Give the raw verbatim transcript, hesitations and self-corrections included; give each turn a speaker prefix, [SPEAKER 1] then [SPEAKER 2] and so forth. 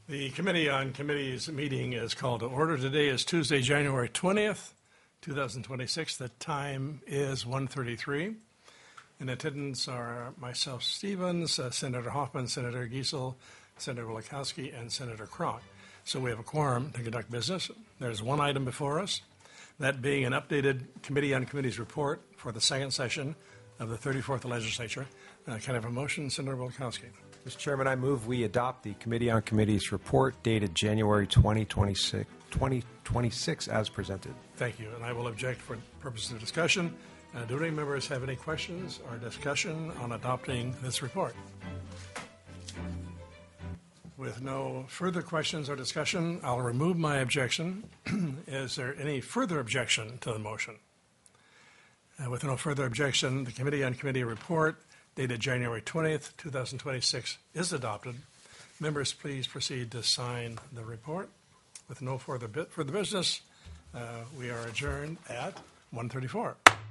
[SPEAKER 1] The Committee on Committees meeting is called to order. Today is Tuesday, January twentieth, two thousand twenty-six. The time is one thirty-three. In attendance are myself, Stevens, uh, Senator Hoffman, Senator Giesel, Senator Wielechowski, and Senator Kroc. So we have a quorum to conduct business. There's one item before us, that being an updated Committee on Committees report for the second session of the thirty-fourth Legislature. Uh, can I have a motion, Senator Wielechowski?
[SPEAKER 2] Mister Chairman, I move we adopt the Committee on Committees report dated January twentieth, twenty twenty-six as presented.
[SPEAKER 1] Thank you, and I will object for purposes of discussion. Uh, do any members have any questions or discussion on adopting this report? With no further questions or discussion, I'll remove my objection. Is there any further objection to the motion? Uh, with no further objection, the Committee on Committee report dated January twentieth, two thousand twenty-six is adopted. Members, please proceed to sign the report. With no further bit further business, uh, we are adjourned at one thirty-four.